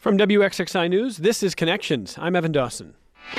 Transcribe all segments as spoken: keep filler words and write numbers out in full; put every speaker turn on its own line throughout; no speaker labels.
From W X X I News, this is Connections. I'm Evan Dawson.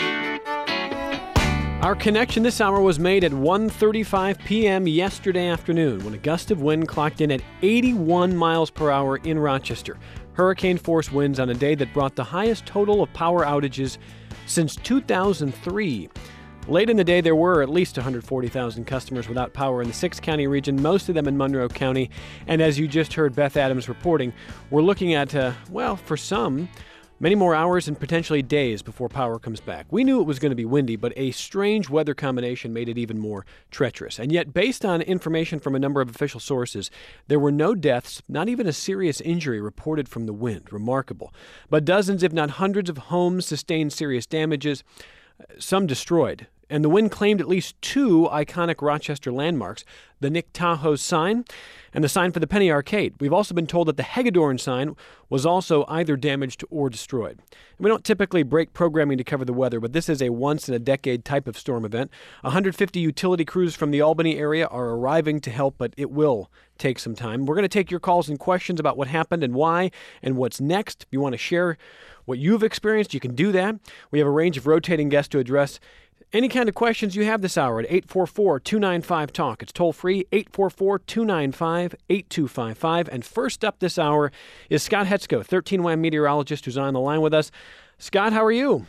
Our connection this hour was made at one thirty-five p.m. yesterday afternoon when a gust of wind clocked in at eighty-one miles per hour in Rochester. Hurricane-force winds on a day that brought the highest total of power outages since two thousand three. Late in the day, there were at least one hundred forty thousand customers without power in the six-county region, most of them in Monroe County. And as you just heard Beth Adams reporting, we're looking at, uh, well, for some, many more hours and potentially days before power comes back. We knew it was going to be windy, but a strange weather combination made it even more treacherous. And yet, based on information from a number of official sources, there were no deaths, not even a serious injury reported from the wind. Remarkable. But dozens, if not hundreds of homes sustained serious damages, some destroyed. And the wind claimed at least two iconic Rochester landmarks, the Nick Tahou's sign and the sign for the Penny Arcade. We've also been told that the Hagedorn sign was also either damaged or destroyed. We don't typically break programming to cover the weather, but this is a once-in-a-decade type of storm event. one hundred fifty utility crews from the Albany area are arriving to help, but it will take some time. We're going to take your calls and questions about what happened and why and what's next. If you want to share what you've experienced, you can do that. We have a range of rotating guests to address any kind of questions you have this hour at eight four four, two nine five, talk. It's toll free, eight four four, two nine five, eight two five five. And first up this hour is Scott Hetzko, thirteen Y meteorologist who's on the line with us. Scott, how are you?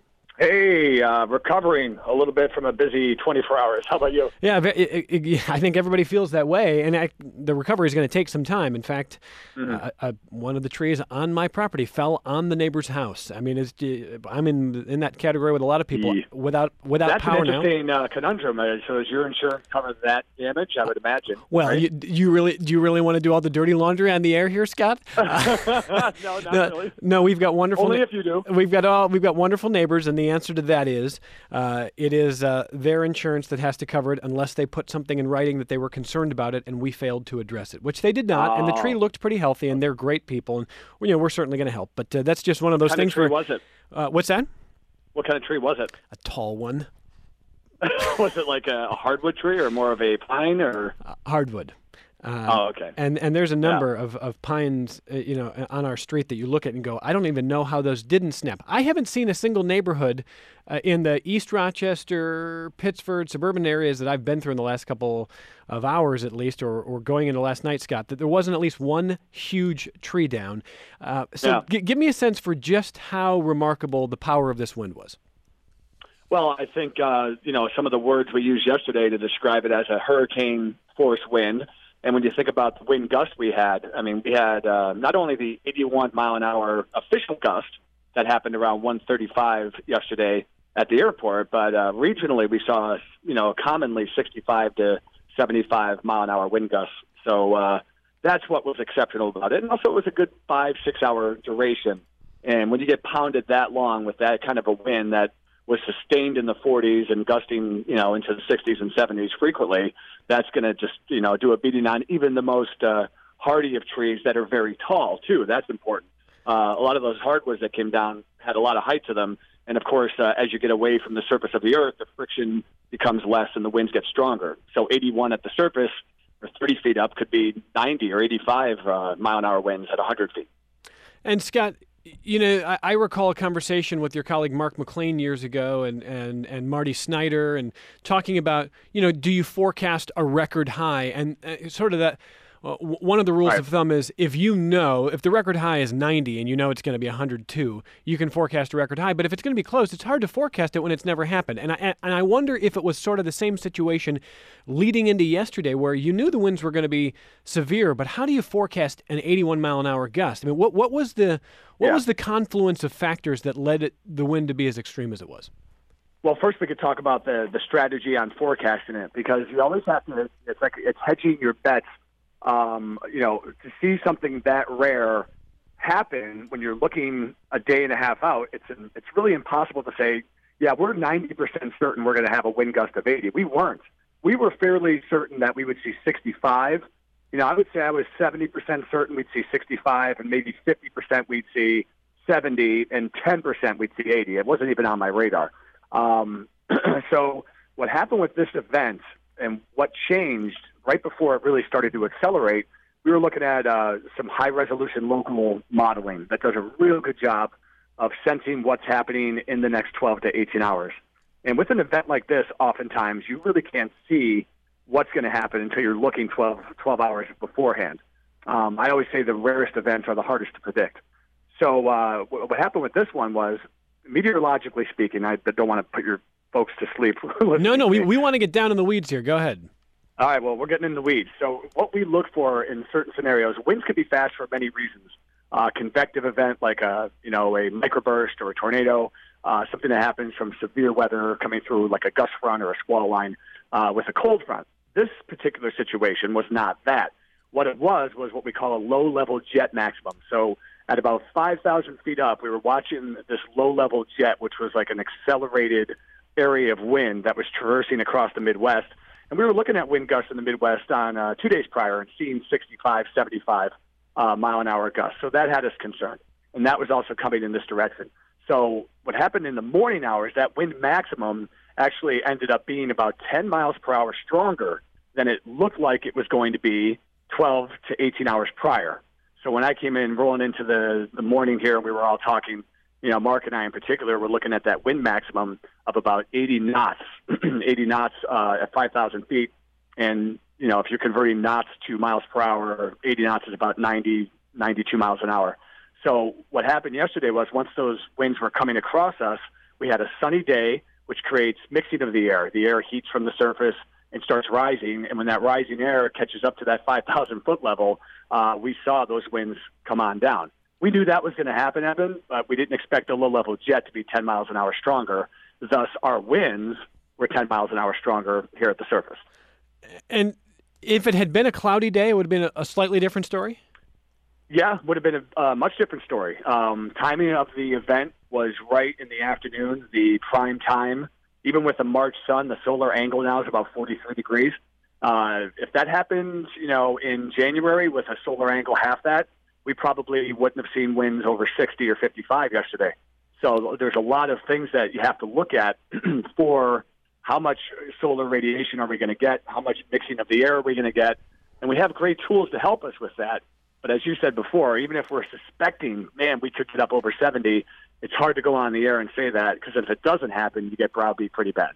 Hey, uh, recovering a little bit from a busy twenty-four hours. How about you?
Yeah, it, it, it, I think everybody feels that way, and I, the recovery is going to take some time. In fact, mm-hmm. uh, uh, one of the trees on my property fell on the neighbor's house. I mean, it's, I'm in in that category with a lot of people
yeah.
without without
That's
power now.
That's an interesting uh, conundrum. So does your insurance cover that damage? I would imagine.
Well,
right?
you, you really do you really want to do all the dirty laundry on the air here, Scott?
no, not
no,
really.
No, we've got wonderful.
Only if you do.
We've got all we've got wonderful neighbors, and the answer to that is. Uh, it is uh, their insurance that has to cover it unless they put something in writing that they were concerned about it and we failed to address it, which they did not. Oh. And the tree looked pretty healthy, and they're great people, and you know we're certainly going to help. But uh, that's just one of those
what
things.
What kind
where,
of tree was it?
Uh, what's that?
What kind of tree was it?
A tall one.
Was it like a hardwood tree or more of a pine or
uh, hardwood? Uh,
oh, okay.
And and there's a number
yeah.
of, of pines, uh, you know, on our street that you look at and go, I don't even know how those didn't snap. I haven't seen a single neighborhood uh, in the East Rochester, Pittsford, suburban areas that I've been through in the last couple of hours at least, or, or going into last night, Scott, that there wasn't at least one huge tree down. Uh, so
yeah.
g- give me a sense for just how remarkable the power of this wind was.
Well, I think, uh, you know, some of the words we used yesterday to describe it as a hurricane force wind. And when you think about the wind gust we had, I mean, we had uh, not only the eighty-one mile an hour official gust that happened around one thirty-five yesterday at the airport, but uh, regionally we saw, you know, commonly sixty-five to seventy-five mile an hour wind gusts. So uh, that's what was exceptional about it. And also it was a good five, six hour duration. And when you get pounded that long with that kind of a wind that was sustained in the forties and gusting, you know, into the sixties and seventies frequently, that's going to just, you know, do a beating on even the most uh, hardy of trees that are very tall, too. That's important. Uh, a lot of those hardwoods that came down had a lot of height to them. And, of course, uh, as you get away from the surface of the earth, the friction becomes less and the winds get stronger. So eighty-one at the surface or thirty feet up could be ninety or eighty-five uh, mile an hour winds at one hundred feet.
And, Scott, you know, I, I recall a conversation with your colleague Mark McLean years ago and, and, and Marty Snyder and talking about, you know, do you forecast a record high? And uh, sort of that, well, one of the rules
right.
of thumb is if you know, if the record high is ninety and you know it's going to be one hundred two, you can forecast a record high. But if it's going to be close, it's hard to forecast it when it's never happened. And I, and I wonder if it was sort of the same situation leading into yesterday where you knew the winds were going to be severe, but how do you forecast an eighty-one mile an hour gust? I mean, what, what was the what
yeah.
was the confluence of factors that led it, the wind to be as extreme as it was?
Well, first we could talk about the, the strategy on forecasting it, because you always have to, it's like it's hedging your bets. Um, you know, to see something that rare happen when you're looking a day and a half out, it's it's really impossible to say, yeah, we're ninety percent certain we're going to have a wind gust of eighty. We weren't. We were fairly certain that we would see sixty-five. You know, I would say I was seventy percent certain we'd see sixty-five, and maybe fifty percent we'd see seventy, and ten percent we'd see eighty. It wasn't even on my radar. Um, so what happened with this event and what changed right before it really started to accelerate we were looking at uh, some high-resolution local modeling that does a real good job of sensing what's happening in the next twelve to eighteen hours. And with an event like this, oftentimes you really can't see what's going to happen until you're looking twelve, twelve hours beforehand. Um, I always say the rarest events are the hardest to predict. So uh, what happened with this one was, meteorologically speaking, I don't want to put your folks to sleep.
No, no, we, we want to get down in the weeds here. Go ahead.
All right, well, we're getting in the weeds. So what we look for in certain scenarios, winds can be fast for many reasons. Uh, convective event like a, you know, a microburst or a tornado, uh, something that happens from severe weather coming through like a gust front or a squall line uh, with a cold front. This particular situation was not that. What it was was what we call a low-level jet maximum. So at about five thousand feet up, we were watching this low-level jet, which was like an accelerated area of wind that was traversing across the Midwest. And we were looking at wind gusts in the Midwest on uh, two days prior and seeing sixty-five, seventy-five uh, mile an hour gusts. So that had us concerned. And that was also coming in this direction. So what happened in the morning hours, that wind maximum actually ended up being about ten miles per hour stronger than it looked like it was going to be twelve to eighteen hours prior. So when I came in rolling into the, the morning here, we were all talking, you know, Mark and I in particular were looking at that wind maximum of about eighty knots, eighty knots uh, at five thousand feet. And, you know, if you're converting knots to miles per hour, eighty knots is about ninety, ninety-two miles an hour. So what happened yesterday was once those winds were coming across us, we had a sunny day, which creates mixing of the air. The air heats from the surface and starts rising. And when that rising air catches up to that five thousand foot level, uh, we saw those winds come on down. We knew that was going to happen, Evan, but we didn't expect a low-level jet to be ten miles an hour stronger. Thus, our winds were ten miles an hour stronger here at the surface.
And if it had been a cloudy day, it would have been a slightly different story?
Yeah, would have been a uh, much different story. Um, timing of the event was right in the afternoon, the prime time. Even with the March sun, the solar angle now is about forty-three degrees. Uh, if that happened, you know, in January with a solar angle half that, we probably wouldn't have seen winds over sixty or fifty-five yesterday. So there's a lot of things that you have to look at for how much solar radiation are we going to get, how much mixing of the air are we going to get, and we have great tools to help us with that. But as you said before, even if we're suspecting, man, we could get up over seventy, it's hard to go on the air and say that, because if it doesn't happen, you get browbeat pretty bad.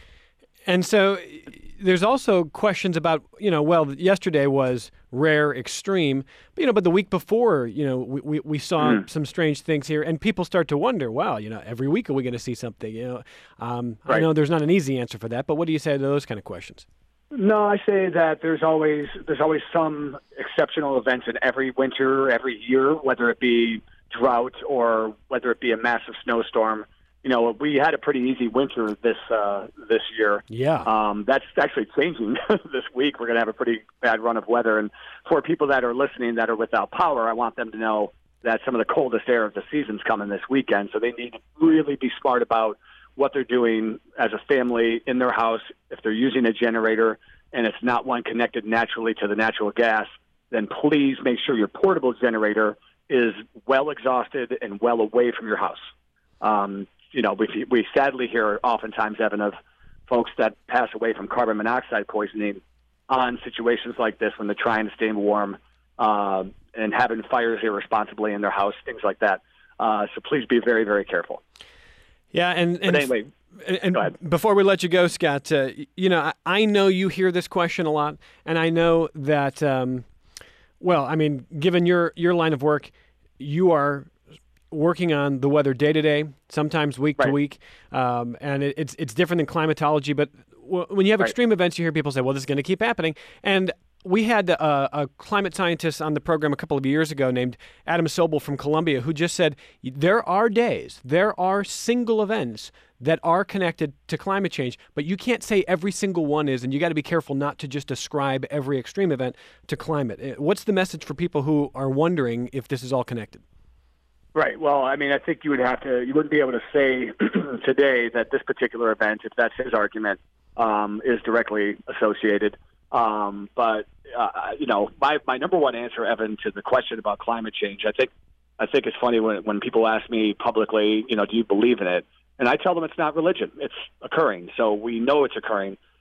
And so there's also questions about, you know, well, yesterday was rare, extreme, but, you know, but the week before, you know, we, we, we saw mm. some strange things here, and people start to wonder, wow, you know, every week are we going to see something? You know, um, right. I know there's not an easy answer for that, but what do you say to those kind of questions?
No, I say that there's always there's always some exceptional events in every winter, every year, whether it be drought or whether it be a massive snowstorm. You know, we had a pretty easy winter this uh, this year.
Yeah.
Um, that's actually changing this week. We're going to have a pretty bad run of weather. And for people that are listening that are without power, I want them to know that some of the coldest air of the season's coming this weekend. So they need to really be smart about what they're doing as a family in their house. If they're using a generator and it's not one connected naturally to the natural gas, then please make sure your portable generator is well exhausted and well away from your house. Um, you know, we, we sadly hear oftentimes, Evan, of folks that pass away from carbon monoxide poisoning on situations like this when they're trying to stay warm uh, and having fires irresponsibly in their house, things like that. Uh, so please be very, very careful.
Yeah, and, and
but anyway,
and, and before we let you go, Scott, uh, you know, I, I know you hear this question a lot, and I know that, um, well, I mean, given your, your line of work, you are working on the weather day to day, sometimes week
right.
to week, um, and it, it's it's different than climatology. But w- when you have right. extreme events, you hear people say, "Well, this is going to keep happening." And we had a, a climate scientist on the program a couple of years ago named Adam Sobel from Columbia, who just said there are days, there are single events that are connected to climate change, but you can't say every single one is, and you got to be careful not to just ascribe every extreme event to climate. What's the message for people who are wondering if this is all connected?
Right. Well, I mean, I think you would have to, you wouldn't be able to say today that this particular event, if that's his argument, um, is directly associated. Um, but, uh, you know, my, my number one answer, Evan, to the question about climate change, I think, I think it's funny when, when people ask me publicly, you know, do you believe in it? And I tell them it's not religion. It's occurring. So we know it's occurring.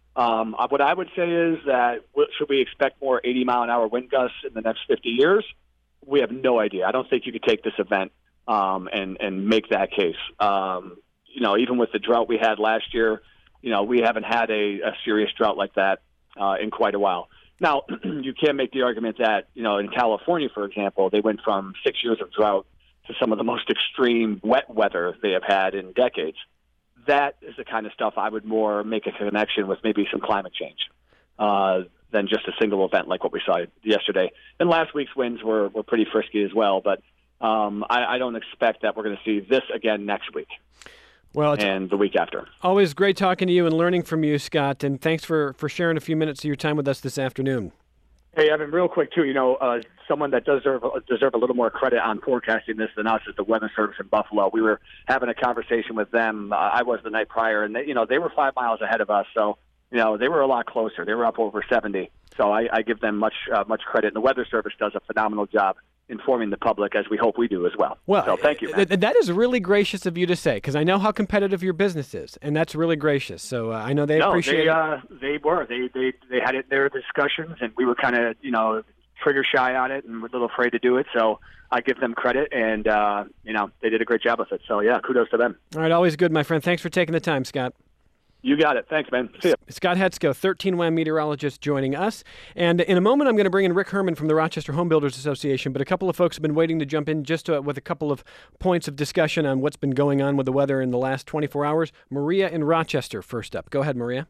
Um, uh, what I would say is that w- should we expect more eighty mile an hour wind gusts in the next fifty years? We have no idea. I don't think you could take this event um, and and make that case. Um, you know, even with the drought we had last year, you know, we haven't had a, a serious drought like that uh, in quite a while. Now, you can make the argument that, you know, in California, for example, they went from six years of drought to some of the most extreme wet weather they have had in decades. That is the kind of stuff I would more make a connection with maybe some climate change uh, than just a single event like what we saw yesterday. And last week's winds were, were pretty frisky as well, but um, I, I don't expect that we're going to see this again next week.
Well, it's
and the week after.
Always great talking to you and learning from you, Scott, and thanks for, for sharing a few minutes of your time with us this afternoon.
Hey, Evan, real quick, too, you know, uh, someone that does deserve, deserve a little more credit on forecasting this than us is the Weather Service in Buffalo. We were having a conversation with them. Uh, I was the night prior, and, they, you know, they were five miles ahead of us, so, you know, they were a lot closer. They were up over seventy, so I, I give them much uh, much credit. And the Weather Service does a phenomenal job informing the public, as we hope we do as well.
Well,
so thank you, man.
Th- that is really gracious of you to say, because I know how competitive your business is, and that's really gracious. So uh, I know they
no,
appreciate
they,
it.
Uh, they were. They, they they had it in their discussions, and we were kind of, you know, trigger shy on it and we're a little afraid to do it. So I give them credit, and, uh, you know, they did a great job with it. So, yeah, kudos to them.
All right, always good, my friend. Thanks for taking the time, Scott.
You got it. Thanks, man. See ya.
Scott Hetzko, thirteen W A M meteorologist, joining us. And in a moment, I'm going to bring in Rick Herman from the Rochester Home Builders Association. But a couple of folks have been waiting to jump in just to, with a couple of points of discussion on what's been going on with the weather in the last twenty-four hours. Maria in Rochester, first up. Go ahead, Maria.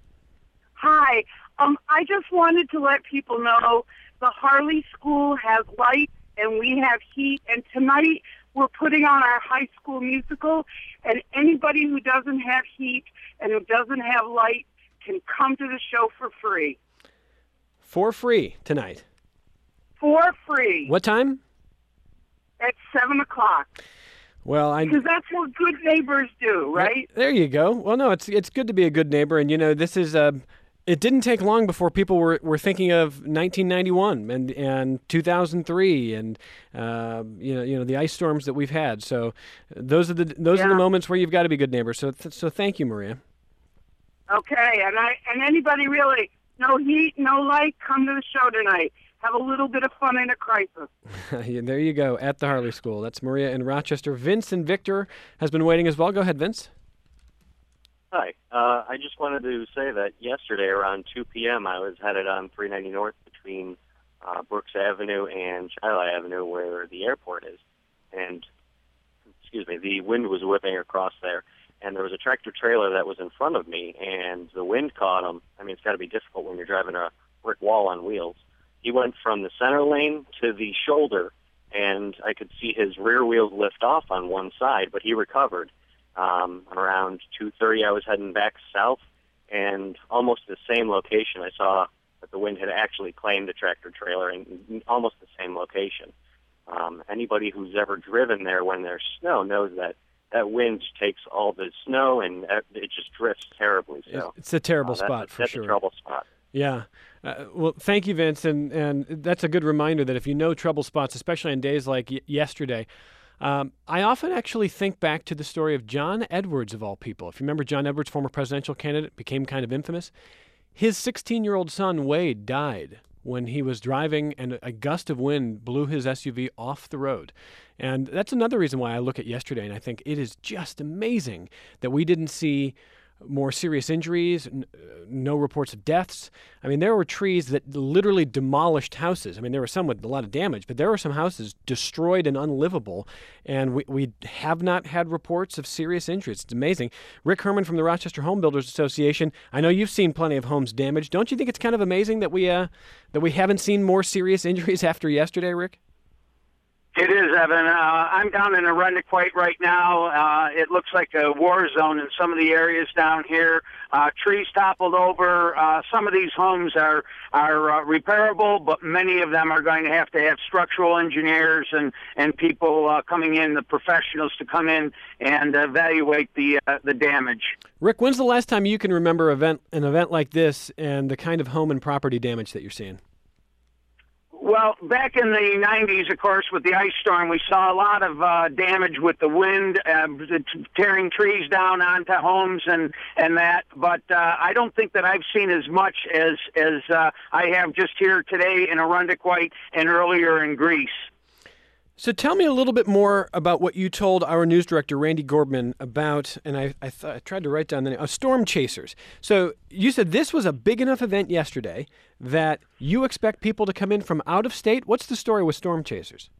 Hi. Um, I just wanted to let people know the Harley School has light and we have heat. And tonight we're putting on our high school musical. And anybody who doesn't have heat and who doesn't have light can come to the show for free.
For free tonight.
For free.
What time?
At seven o'clock.
Well, I
because that's what good neighbors do, right?
There you go. Well, no, it's it's good to be a good neighbor, and you know this is. Uh, it didn't take long before people were, were thinking of nineteen ninety-one and and two thousand three and uh, you know you know the ice storms that we've had. So those are the those
yeah.
are the moments where you've got to be good neighbors. So th- so thank you, Maria.
Okay, and I and anybody really no heat, no light, come to the show tonight. Have a little bit of fun in a crisis.
There you go, at the Harley School. That's Maria in Rochester. Vince and Victor has been waiting as well. Go ahead, Vince.
Hi. Uh, I just wanted to say that yesterday around two p.m. I was headed on three ninety North between uh, Brooks Avenue and Shiloh Avenue where the airport is. And, excuse me, the wind was whipping across there. And there was a tractor-trailer that was in front of me, and the wind caught him. I mean, it's got to be difficult when you're driving a brick wall on wheels. He went from the center lane to the shoulder, and I could see his rear wheels lift off on one side, but he recovered. Um, around two thirty, I was heading back south, and almost the same location, I saw that the wind had actually claimed the tractor-trailer in almost the same location. Um, anybody who's ever driven there when there's snow knows that that wind takes all the snow, and it just drifts terribly. So
it's a terrible
uh,
spot,
that's,
for
that's
sure.
That's a trouble spot.
Yeah. Uh, well, thank you, Vince, and, and that's a good reminder that if you know trouble spots, especially on days like y- yesterday, um, I often actually think back to the story of John Edwards, of all people. If you remember John Edwards, former presidential candidate, became kind of infamous. His sixteen-year-old son, Wade, died when he was driving and a gust of wind blew his S U V off the road. And that's another reason why I look at yesterday and I think it is just amazing that we didn't see more serious injuries, n- no reports of deaths. I mean, there were trees that literally demolished houses. I mean, there were some with a lot of damage, but there were some houses destroyed and unlivable, and we, we have not had reports of serious injuries. It's amazing. Rick Herman from the Rochester Home Builders Association, I know you've seen plenty of homes damaged. Don't you think it's kind of amazing that we uh, that we haven't seen more serious injuries after yesterday, Rick?
It is, Evan. Uh, I'm down in Arundequite right now. Uh, it looks like a war zone in some of the areas down here. Uh, trees toppled over. Uh, some of these homes are are uh, repairable, but many of them are going to have to have structural engineers and and people uh, coming in, the professionals to come in and evaluate the uh, the damage.
Rick, when's the last time you can remember event an event like this and the kind of home and property damage that you're seeing?
Well, back in the nineties, of course, with the ice storm, we saw a lot of uh, damage with the wind, uh, tearing trees down onto homes and, and that. But uh, I don't think that I've seen as much as, as uh, I have just here today in Arundequite and earlier in Greece.
So tell me a little bit more about what you told our news director, Randy Gorbman, about, and I I, th- I tried to write down the name, uh, Storm Chasers. So you said this was a big enough event yesterday that you expect people to come in from out of state. What's the story with Storm Chasers?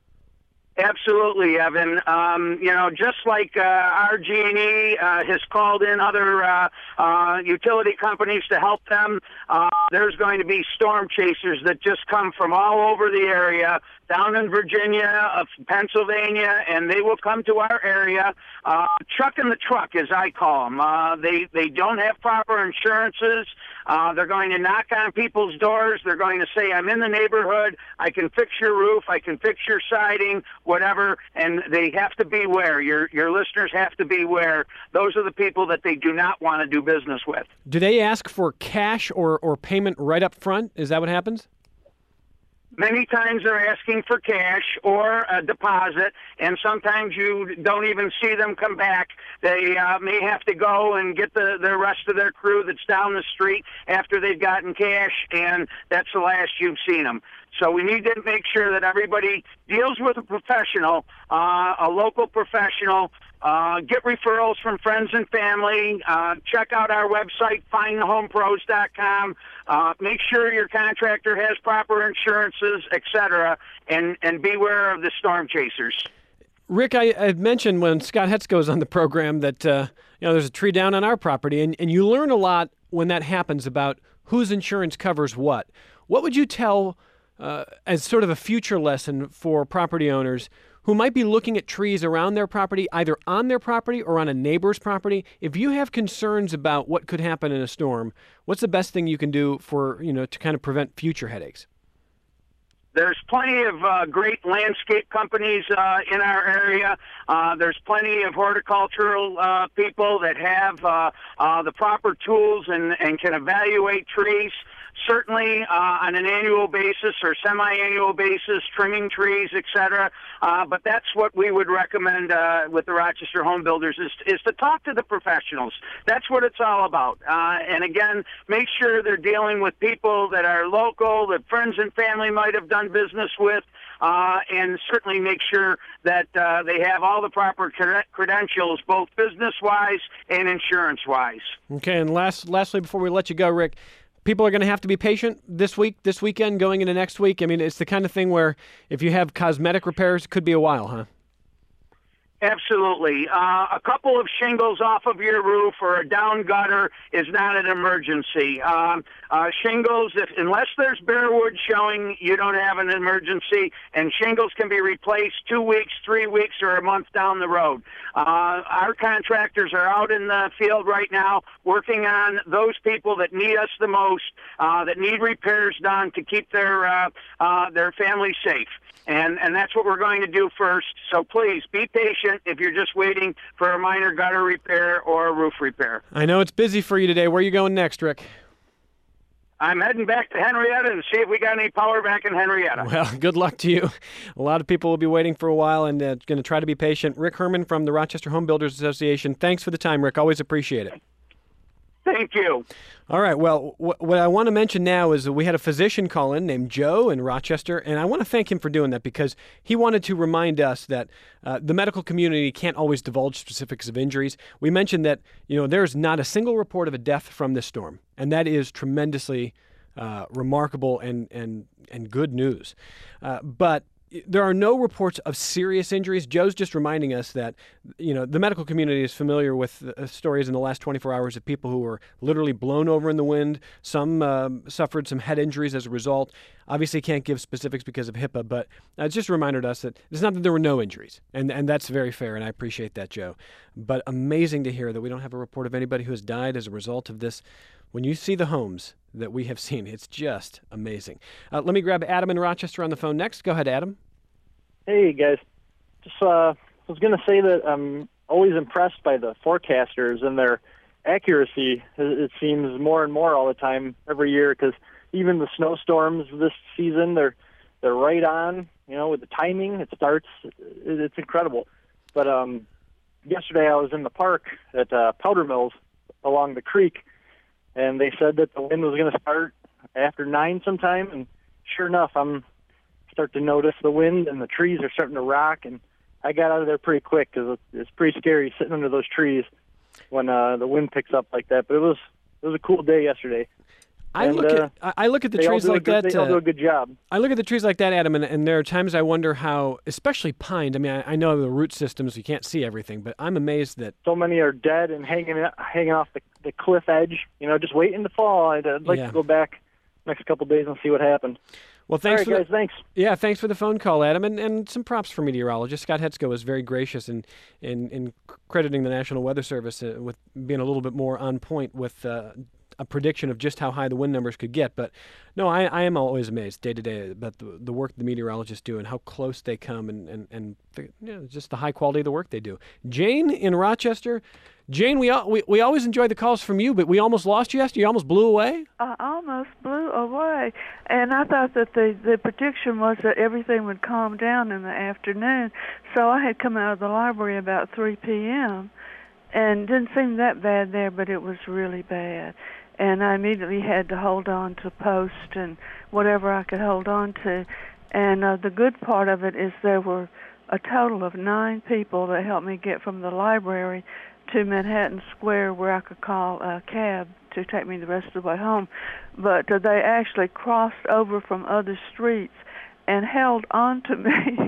Absolutely, Evan. Um, you know, just like uh, R G and E uh, has called in other uh, uh, utility companies to help them, uh, there's going to be storm chasers that just come from all over the area, down in Virginia, uh, Pennsylvania, and they will come to our area, uh, chucking the truck, as I call them. Uh, they, they don't have proper insurances. Uh, they're going to knock on people's doors. They're going to say, I'm in the neighborhood. I can fix your roof. I can fix your siding, whatever. And they have to beware. Your, your listeners have to beware. Those are the people that they do not want to do business with.
Do they ask for cash or, or payment right up front? Is that what happens?
Many times they're asking for cash or a deposit, and sometimes you don't even see them come back. They uh, may have to go and get the, the rest of their crew that's down the street after they've gotten cash, and that's the last you've seen them. So we need to make sure that everybody deals with a professional, uh, a local professional. Uh, get referrals from friends and family. Uh, check out our website, find the home pros dot com. Uh, make sure your contractor has proper insurances, et cetera, and, and beware of the storm chasers.
Rick, I, I mentioned when Scott Hetz goes on the program that uh, you know there's a tree down on our property, and, and you learn a lot when that happens about whose insurance covers what. What would you tell uh, as sort of a future lesson for property owners who might be looking at trees around their property, either on their property or on a neighbor's property? If you have concerns about what could happen in a storm, what's the best thing you can do for, you know, to kind of prevent future headaches?
There's plenty of uh, great landscape companies uh, in our area. Uh, there's plenty of horticultural uh, people that have uh, uh, the proper tools and, and can evaluate trees. Certainly uh, on an annual basis or semi-annual basis, trimming trees, et cetera. Uh, but that's what we would recommend uh, with the Rochester Home Builders is, is to talk to the professionals. That's what it's all about. Uh, and again, make sure they're dealing with people that are local, that friends and family might have done business with, uh, and certainly make sure that uh, they have all the proper cred- credentials, both business-wise and insurance-wise.
Okay, and last, lastly, before we let you go, Rick, people are going to have to be patient this week, this weekend, going into next week. I mean, it's the kind of thing where if you have cosmetic repairs, it could be a while, huh?
Absolutely. Uh, a couple of shingles off of your roof or a down gutter is not an emergency. Um, uh, shingles, if, unless there's bare wood showing, you don't have an emergency, and shingles can be replaced two weeks, three weeks, or a month down the road. Uh, our contractors are out in the field right now working on those people that need us the most, uh, that need repairs done to keep their uh, uh, their family safe. And and that's what we're going to do first. So please be patient if you're just waiting for a minor gutter repair or a roof repair.
I know it's busy for you today. Where are you going next, Rick?
I'm heading back to Henrietta and see if we got any power back in Henrietta.
Well, good luck to you. A lot of people will be waiting for a while and uh, going to try to be patient. Rick Herman from the Rochester Home Builders Association. Thanks for the time, Rick. Always appreciate it.
Thank you.
All right. Well, wh- what I want to mention now is that we had a physician call in named Joe in Rochester, and I want to thank him for doing that because he wanted to remind us that uh, the medical community can't always divulge specifics of injuries. We mentioned that, you know, there's not a single report of a death from this storm, and that is tremendously uh, remarkable and, and, and good news. Uh, but there are no reports of serious injuries. Joe's just reminding us that, you know, the medical community is familiar with uh, stories in the last twenty-four hours of people who were literally blown over in the wind. Some um, suffered some head injuries as a result. Obviously can't give specifics because of HIPAA, but uh, it's just reminded us that it's not that there were no injuries, and, and that's very fair, and I appreciate that, Joe. But amazing to hear that we don't have a report of anybody who has died as a result of this. When you see the homes that we have seen, it's just amazing. Uh, let me grab Adam in Rochester on the phone next. Go ahead, Adam.
Hey, guys. Just uh, was going to say that I'm always impressed by the forecasters and their accuracy. It seems more and more all the time every year because even the snowstorms this season, they're they're right on. You know, with the timing, it starts. It's incredible. But um, yesterday I was in the park at uh, Powder Mills along the creek, and they said that the wind was going to start after nine sometime. And sure enough, I'm starting to notice the wind, and the trees are starting to rock. And I got out of there pretty quick because it's pretty scary sitting under those trees when uh, the wind picks up like that. But it was it was a cool day yesterday.
I
and,
look
uh,
at I look at the
they all
trees
do a
like
good-
that.
They all
uh,
do a good job.
I look at the trees like that, Adam, and, and there are times I wonder how, especially pine. I mean, I, I know the root systems, you can't see everything, but I'm amazed that.
So many are dead and hanging hanging off the, the cliff edge, you know, just waiting to fall. I'd, I'd like
Yeah.
to go back next couple of days and see what happened.
Well, thanks
All
for
right,
the,
guys, thanks.
Yeah, thanks for the phone call, Adam, and, and some props for meteorologist Scott Hetzko was very gracious in in, in crediting the National Weather Service uh, with being a little bit more on point with uh, a prediction of just how high the wind numbers could get. But no, I, I am always amazed day to day about the, the work the meteorologists do and how close they come and, and, and the, you know, just the high quality of the work they do. Jane in Rochester. Jane, we, al- we we always enjoy the calls from you, but we almost lost you yesterday. You almost blew away.
I almost blew away. And I thought that the, the prediction was that everything would calm down in the afternoon. So I had come out of the library about three p.m. and didn't seem that bad there, but it was really bad. And I immediately had to hold on to post and whatever I could hold on to. And uh, the good part of it is there were a total of nine people that helped me get from the library to Manhattan Square, where I could call a cab to take me the rest of the way home. But uh, they actually crossed over from other streets and held on to me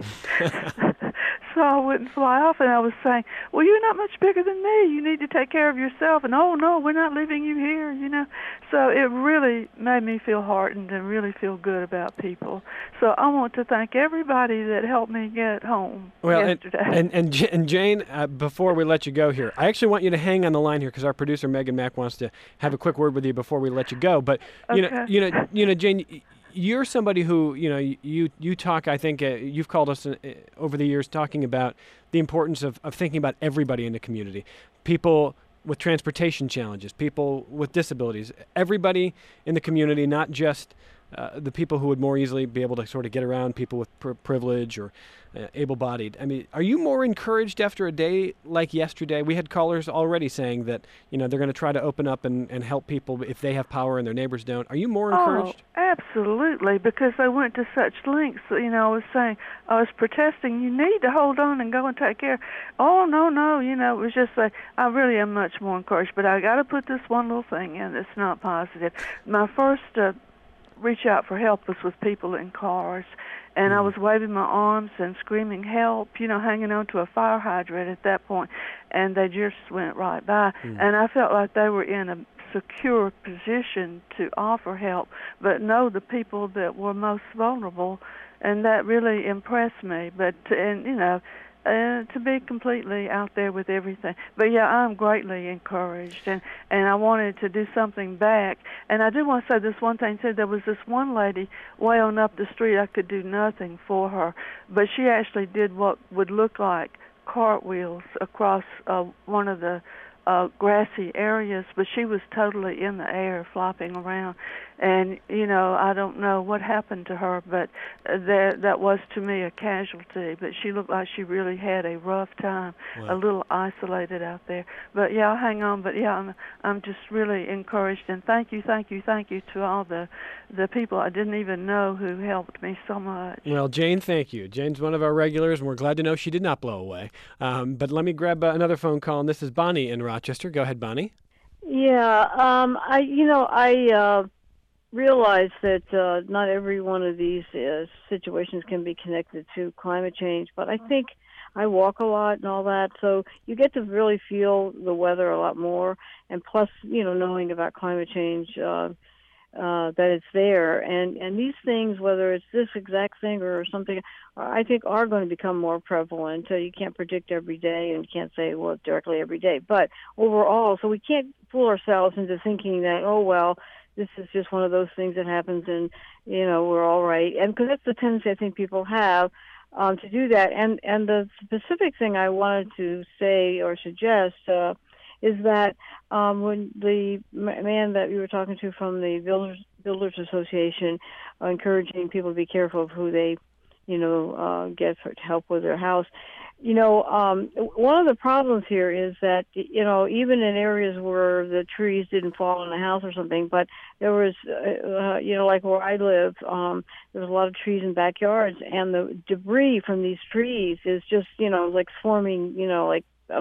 so I wouldn't fly off. And I was saying, well, you're not much bigger than me. You need to take care of yourself. And, oh, no, we're not leaving you here, you know. So it really made me feel heartened and really feel good about people. So I want to thank everybody that helped me get home
Well, and,
yesterday.
and, and, J- and Jane, uh, before we let you go here, I actually want you to hang on the line here because our producer, Megan Mack, wants to have a quick word with you before we let you go. But, you know,
Okay.
you know, you know, Jane, y- you're somebody who, you know, you you talk, I think, uh, you've called us uh, over the years talking about the importance of, of thinking about everybody in the community, people with transportation challenges, people with disabilities, everybody in the community, not just uh, the people who would more easily be able to sort of get around, people with pr- privilege or uh, able-bodied. I mean, are you more encouraged after a day like yesterday? We had callers already saying that, you know, they're going to try to open up and, and help people if they have power and their neighbors don't. Are you more encouraged?
Oh, absolutely, because they went to such lengths. You know, I was saying, I was protesting, you need to hold on and go and take care. Oh, no, no, you know, it was just like, I really am much more encouraged, but I got to put this one little thing in that's not positive. My first uh, reach out for help was with people in cars, and I was waving my arms and screaming help, you know, hanging on to a fire hydrant at that point, and they just went right by. Mm. And I felt like they were in a secure position to offer help, but know the people that were most vulnerable, and that really impressed me. But, and you know, Uh, to be completely out there with everything. But, yeah, I'm greatly encouraged, and, and I wanted to do something back. And I do want to say this one thing, too. There was this one lady way on up the street. I could do nothing for her, but she actually did what would look like cartwheels across uh, one of the uh, grassy areas, but she was totally in the air, flopping around. And, you know, I don't know what happened to her, but uh, that, that was, to me, a casualty. But she looked like she really had a rough time,
Wow.
a little isolated out there. But, yeah, I'll hang on. But, yeah, I'm, I'm just really encouraged. And thank you, thank you, thank you to all the, the people I didn't even know who helped me so much.
Well, Jane, thank you. Jane's one of our regulars, and we're glad to know she did not blow away. Um, but let me grab uh, another phone call, and this is Bonnie in Rochester. Go ahead, Bonnie.
Yeah, um, I, you know, I uh, realize that uh, not every one of these uh, situations can be connected to climate change, but I think I walk a lot and all that, so you get to really feel the weather a lot more, and plus, you know, knowing about climate change, uh, uh, that it's there, and, and these things, whether it's this exact thing or something, I think are going to become more prevalent. Uh, you can't predict every day, and you can't say, well, directly every day, but overall, so we can't fool ourselves into thinking that, oh, well, this is just one of those things that happens and, you know, we're all right. And because that's the tendency I think people have um, to do that. And, and the specific thing I wanted to say or suggest uh, is that um, when the man that you were talking to from the Builders, Builders Association, uh, encouraging people to be careful of who they, you know, uh, get for help with their house. You know, um, one of the problems here is that, you know, even in areas where the trees didn't fall on the house or something, but there was, uh, you know, like where I live, um, there was a lot of trees in backyards, and the debris from these trees is just, you know, like forming, you know, like a,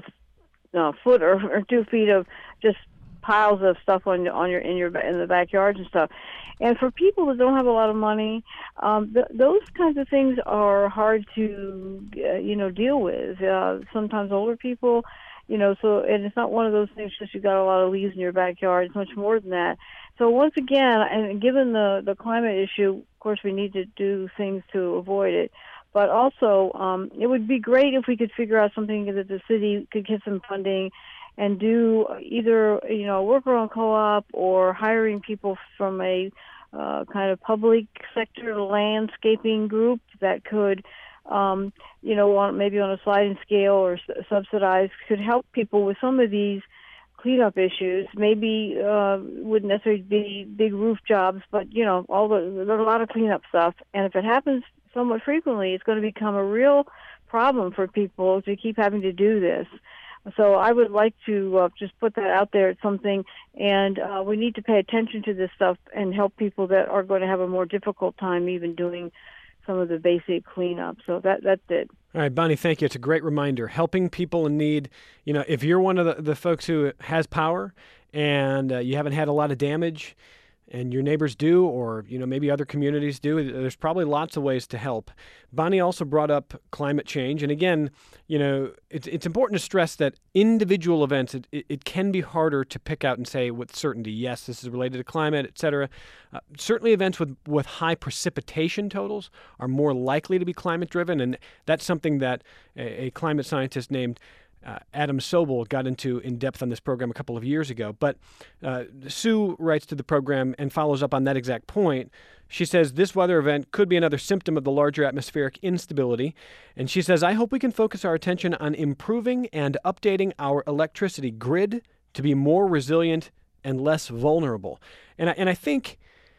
a foot or, or two feet of just piles of stuff on on your in your in the backyards and stuff. And for people that don't have a lot of money, um, th- those kinds of things are hard to uh, you know deal with. Uh, sometimes older people, you know, so and it's not one of those things just you got a lot of leaves in your backyard. It's much more than that. So once again, and given the the climate issue, of course, we need to do things to avoid it. But also, um, it would be great if we could figure out something that the city could get some funding and do either, you know, worker-owned co-op or hiring people from a uh, kind of public sector landscaping group that could, um, you know, on, maybe on a sliding scale or s- subsidized, could help people with some of these cleanup issues. Maybe uh, wouldn't necessarily be big roof jobs, but, you know, all the, there's a lot of cleanup stuff. And if it happens somewhat frequently, it's going to become a real problem for people to keep having to do this. So I would like to uh, just put that out there as something, and uh, we need to pay attention to this stuff and help people that are going to have a more difficult time even doing some of the basic cleanup. So that that's it.
All right, Bonnie, thank you. It's a great reminder. Helping people in need. You know, if you're one of the, the folks who has power and uh, you haven't had a lot of damage, and your neighbors do, or, you know, maybe other communities do, there's probably lots of ways to help. Bonnie also brought up climate change. And again, you know, it's it's important to stress that individual events, it, it, it can be harder to pick out and say with certainty, yes, this is related to climate, et cetera. Uh, certainly events with, with high precipitation totals are more likely to be climate driven. And that's something that a, a climate scientist named Uh, Adam Sobel got into in depth on this program a couple of years ago. But uh, Sue writes to the program and follows up on that exact point. She says this weather event could be another symptom of the larger atmospheric instability. And she says, I hope we can focus our attention on improving and updating our electricity grid to be more resilient and less vulnerable. And I, and I think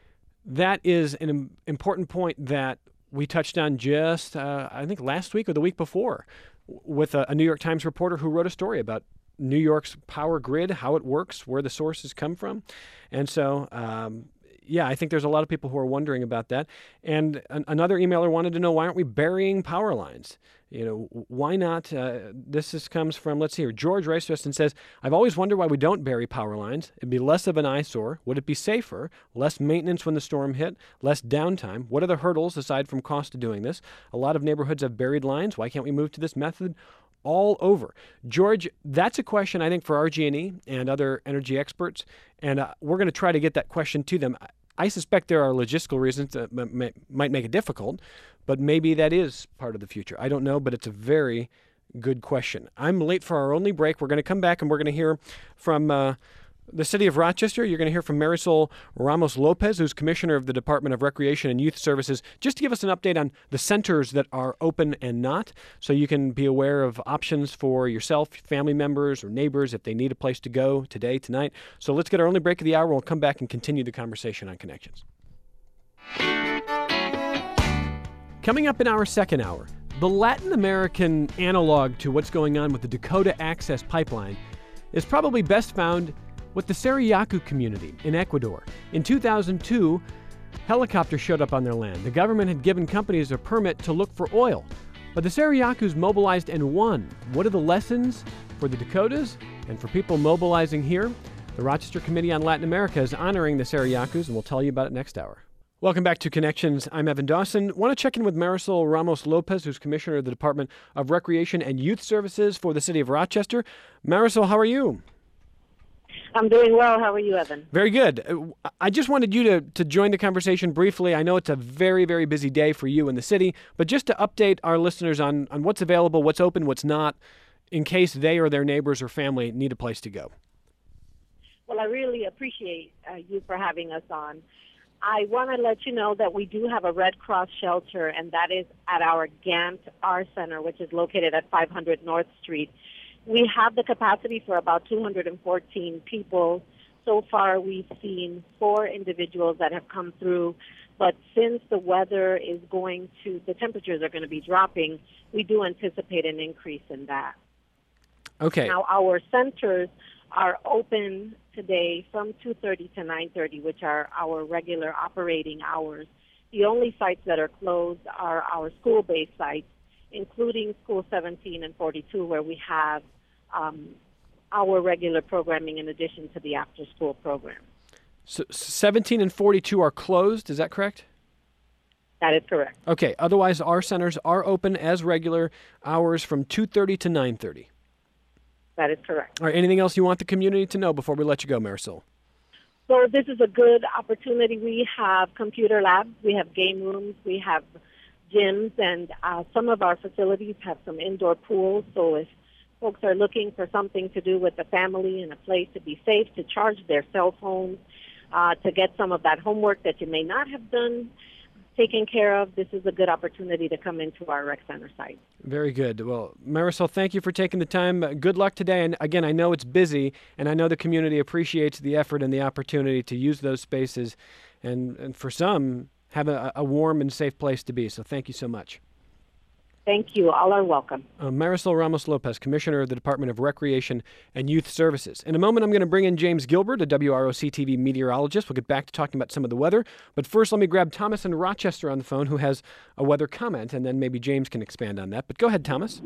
that is an important point that we touched on just, uh, I think, last week or the week before, with a, a New York Times reporter who wrote a story about New York's power grid, how it works, where the sources come from. And so, um, yeah, I think there's a lot of people who are wondering about that. And an, another emailer wanted to know, why aren't we burying power lines? You know, why not? Uh, this is, comes from, let's see here, George writes to us and says, I've always wondered why we don't bury power lines. It'd be less of an eyesore. Would it be safer? Less maintenance when the storm hit? Less downtime? What are the hurdles aside from cost to doing this? A lot of neighborhoods have buried lines. Why can't we move to this method all over? George, that's a question, I think, for R G and E and other energy experts, and uh, we're going to try to get that question to them. I suspect there are logistical reasons that m- might make it difficult, but maybe that is part of the future. I don't know, but it's a very good question. I'm late for our only break. We're going to come back and we're going to hear from uh, the city of Rochester. You're going to hear from Marisol Ramos Lopez, who's Commissioner of the Department of Recreation and Youth Services, just to give us an update on the centers that are open and not, so you can be aware of options for yourself, family members, or neighbors if they need a place to go today, tonight. So let's get our only break of the hour. We'll come back and continue the conversation on Connections. Coming up in our second hour, the Latin American analog to what's going on with the Dakota Access Pipeline is probably best found with the Sariacu community in Ecuador. In two thousand two, helicopters showed up on their land. The government had given companies a permit to look for oil, but the Sariacus mobilized and won. What are the lessons for the Dakotas and for people mobilizing here? The Rochester Committee on Latin America is honoring the Sariacus, and we'll tell you about it next hour. Welcome back to Connections. I'm Evan Dawson. Want to check in with Marisol Ramos Lopez, who's Commissioner of the Department of Recreation and Youth Services for the City of Rochester. Marisol, how are you?
I'm doing well. How are you, Evan?
Very good. I just wanted you to, to join the conversation briefly. I know it's a very, very busy day for you in the city, but just to update our listeners on, on what's available, what's open, what's not, in case they or their neighbors or family need a place to go.
Well, I really appreciate uh, you for having us on. I want to let you know that we do have a Red Cross shelter, and that is at our Gant R Center, which is located at five hundred North Street. We have the capacity for about two hundred fourteen people, so far we've seen four individuals that have come through. But since the weather is going to, the temperatures are going to be dropping, we do anticipate an increase in that.
Okay.
Now, our centers are open today from two thirty to nine thirty, which are our regular operating hours. The only sites that are closed are our school-based sites, including School seventeen and forty-two, where we have um, our regular programming in addition to the after-school program.
So seventeen and forty-two are closed, is that correct?
That is correct.
Okay, otherwise our centers are open as regular hours from two thirty to nine thirty.
That is correct.
All right, anything else you want the community to know before we let you go, Marisol?
So this is a good opportunity. We have computer labs, we have game rooms, we have gyms, and uh, some of our facilities have some indoor pools. So if folks are looking for something to do with the family and a place to be safe, to charge their cell phones, uh, to get some of that homework that you may not have done taken care of, this is a good opportunity to come into our rec center site.
Very good. Well, Marisol, thank you for taking the time. Uh, Good luck today. And again, I know it's busy, and I know the community appreciates the effort and the opportunity to use those spaces, and, and for some, have a, a warm and safe place to be. So thank you so much.
Thank you. All are welcome.
Uh, Marisol Ramos-Lopez, Commissioner of the Department of Recreation and Youth Services. In a moment, I'm going to bring in James Gilbert, a W R O C T V meteorologist. We'll get back to talking about some of the weather. But first, let me grab Thomas in Rochester on the phone, who has a weather comment, and then maybe James can expand on that. But go ahead, Thomas.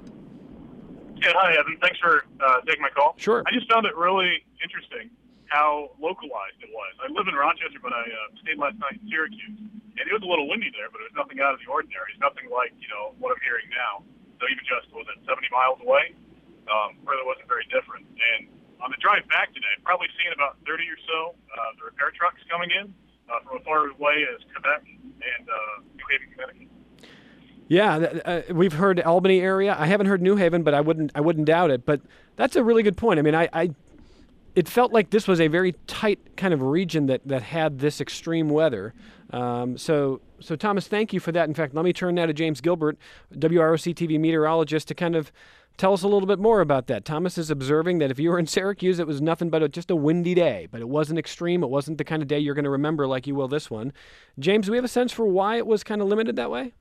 Yeah, hi, Evan. Thanks for uh, taking my call.
Sure.
I just found it really interesting how localized it was. I live in Rochester, but I uh, stayed last night in Syracuse. And it was a little windy there, but it was nothing out of the ordinary. It's nothing like, you know, what I'm hearing now. So even just, was it seventy miles away? Um, really wasn't very different. And on the drive back today, I've probably seen about thirty or so uh, the repair trucks coming in uh, from as far away as Quebec and uh, New Haven, Connecticut.
Yeah, uh, we've heard Albany area. I haven't heard New Haven, but I wouldn't I wouldn't doubt it. But that's a really good point. I mean, I, I it felt like this was a very tight kind of region that, that had this extreme weather. Um, so, so Thomas, thank you for that. In fact, let me turn now to James Gilbert, W R O C T V meteorologist, to kind of tell us a little bit more about that. Thomas is observing that if you were in Syracuse, it was nothing but a, just a windy day, but it wasn't extreme. It wasn't the kind of day you're going to remember like you will this one. James, do we have a sense for why it was kind of limited that way?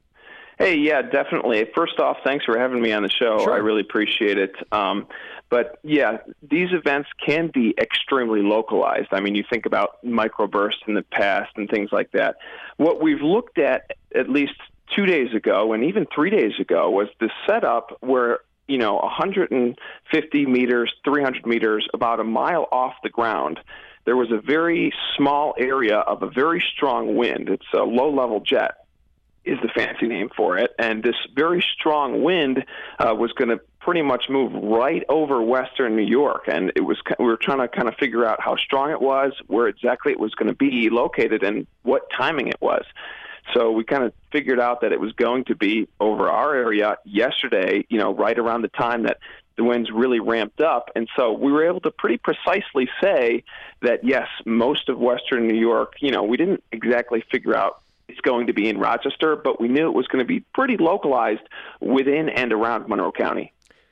Hey, yeah, definitely. First off, thanks for having me on the show.
Sure.
I really appreciate it. Um, but, yeah, these events can be extremely localized. I mean, you think about microbursts in the past and things like that. What we've looked at at least two days ago and even three days ago was the setup where, you know, one hundred fifty meters, three hundred meters, about a mile off the ground, there was a very small area of a very strong wind. It's a low-level jet is the fancy name for it. And this very strong wind uh, was going to pretty much move right over western New York. And it was we were trying to kind of figure out how strong it was, where exactly it was going to be located, and what timing it was. So we kind of figured out that it was going to be over our area yesterday, you know, right around the time that the winds really ramped up. And so we were able to pretty precisely say that, yes, most of western New York, you know, we didn't exactly figure out it's going to be in Rochester, but we knew it was going to be pretty localized within and around Monroe County.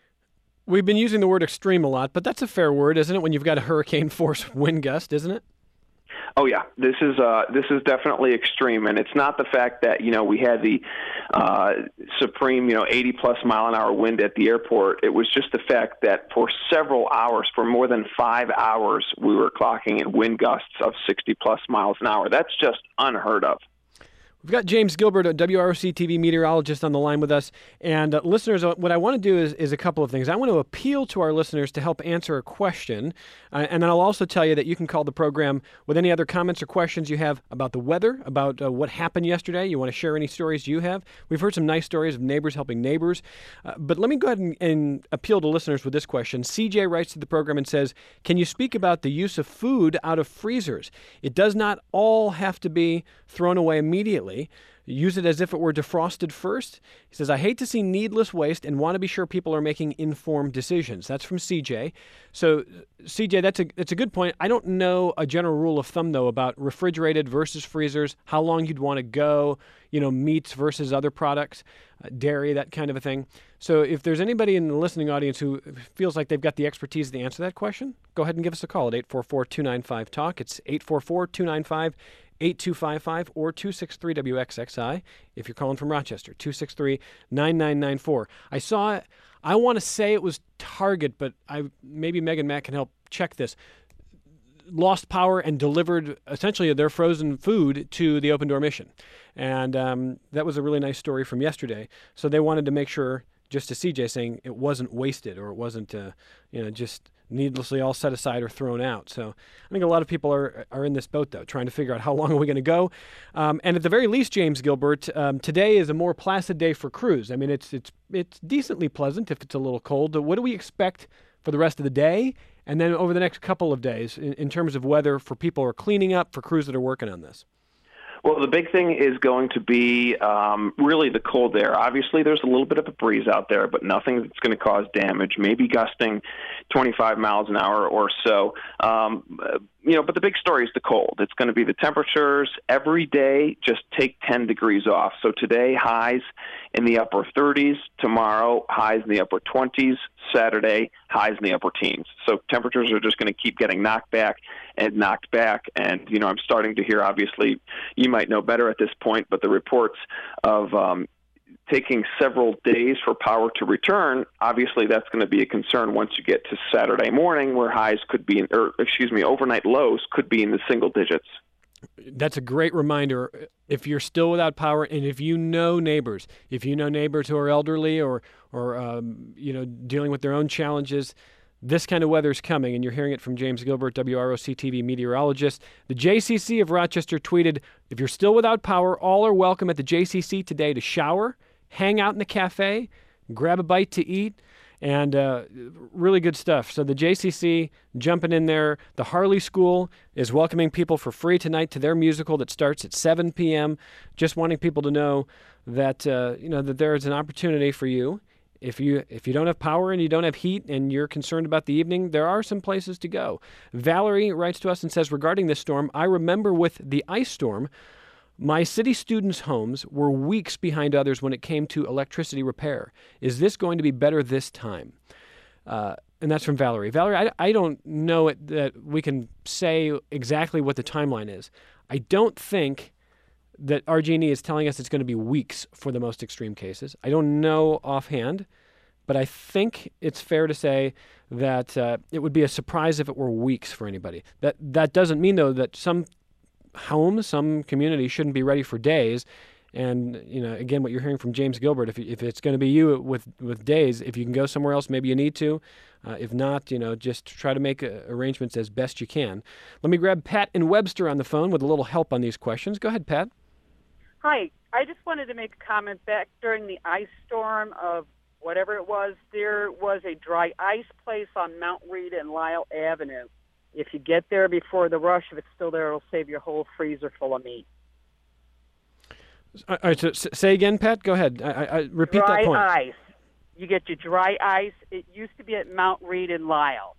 We've been using the word extreme a lot, but that's a fair word, isn't it, when you've got a hurricane-force wind gust, isn't it?
Oh yeah, this is uh, this is definitely extreme, and it's not the fact that you know we had the uh, supreme you know eighty plus mile an hour wind at the airport. It was just the fact that for several hours, for more than five hours, we were clocking in wind gusts of sixty plus miles an hour. That's just unheard of.
We've got James Gilbert, a W R O C T V meteorologist, on the line with us. And uh, listeners, what I want to do is, is a couple of things. I want to appeal to our listeners to help answer a question. Uh, and then I'll also tell you that you can call the program with any other comments or questions you have about the weather, about uh, what happened yesterday. You want to share any stories you have. We've heard some nice stories of neighbors helping neighbors. Uh, but let me go ahead and, and appeal to listeners with this question. C J writes to the program and says, can you speak about the use of food out of freezers? It does not all have to be thrown away immediately. immediately. Use it as if it were defrosted first. He says, I hate to see needless waste and want to be sure people are making informed decisions. That's from C J. So, C J, that's a, that's a good point. I don't know a general rule of thumb, though, about refrigerated versus freezers, how long you'd want to go, you know, meats versus other products, uh, dairy, that kind of a thing. So if there's anybody in the listening audience who feels like they've got the expertise to answer that question, go ahead and give us a call at eight four four, two nine five, talk. It's eight four four, two nine five, eight two five five or two six three W X X I if you're calling from Rochester, two six three, nine nine nine four. I saw, I want to say it was Target, but I maybe Meg and Matt can help check this. Lost power and delivered essentially their frozen food to the Open Door Mission. And um, that was a really nice story from yesterday. So they wanted to make sure, just to C J saying, it wasn't wasted or it wasn't, uh, you know, just needlessly all set aside or thrown out. So I think a lot of people are are in this boat, though, trying to figure out how long are we going to go. Um, and at the very least, James Gilbert, um, today is a more placid day for crews. I mean, it's it's it's decently pleasant if it's a little cold. What do we expect for the rest of the day and then over the next couple of days in, in terms of weather for people who are cleaning up, for crews that are working on this?
Well, the big thing is going to be um, really the cold air. Obviously, there's a little bit of a breeze out there, but nothing that's going to cause damage, maybe gusting twenty-five miles an hour or so. Um, you know, but the big story is the cold. It's going to be the temperatures every day. Just take ten degrees off. So today, highs in the upper thirties. Tomorrow, highs in the upper twenties. Saturday, highs in the upper teens. So temperatures are just going to keep getting knocked back and knocked back. And, you know, I'm starting to hear, obviously, you might know better at this point, but the reports of um, taking several days for power to return, obviously that's going to be a concern once you get to Saturday morning, where highs could be, in, or excuse me, overnight lows could be in the single digits.
That's a great reminder. If you're still without power, and if you know neighbors, if you know neighbors who are elderly or, or um, you know, dealing with their own challenges, this kind of weather is coming, and you're hearing it from James Gilbert, W R O C T V meteorologist. The J C C of Rochester tweeted, if you're still without power, all are welcome at the J C C today to shower, hang out in the cafe, grab a bite to eat, and uh, really good stuff. So the J C C jumping in there. The Harley School is welcoming people for free tonight to their musical that starts at seven p.m. Just wanting people to know that uh, you know that there is an opportunity for you. If you if you don't have power and you don't have heat and you're concerned about the evening, there are some places to go. Valerie writes to us and says, regarding this storm, I remember with the ice storm, my city students' homes were weeks behind others when it came to electricity repair. Is this going to be better this time? Uh, and that's from Valerie. Valerie, I, I don't know it, that we can say exactly what the timeline is. I don't think that R G and E is telling us it's going to be weeks for the most extreme cases. I don't know offhand, but I think it's fair to say that uh, it would be a surprise if it were weeks for anybody. That that doesn't mean, though, that some homes, some communities shouldn't be ready for days. And, you know, again, what you're hearing from James Gilbert, if if it's going to be you with, with days, if you can go somewhere else, maybe you need to. Uh, if not, you know, just try to make uh, arrangements as best you can. Let me grab Pat in Webster on the phone with a little help on these questions. Go ahead, Pat.
Hi. I just wanted to make a comment. Back during the ice storm of whatever it was, there was a dry ice place on Mount Reed and Lyle Avenue. If you get there before the rush, if it's still there, it'll save your whole freezer full of meat.
All right, so say again, Pat. Go ahead. I, I, I repeat
dry
that point.
Dry ice. You get your dry ice. It used to be at Mount Reed and Lyle.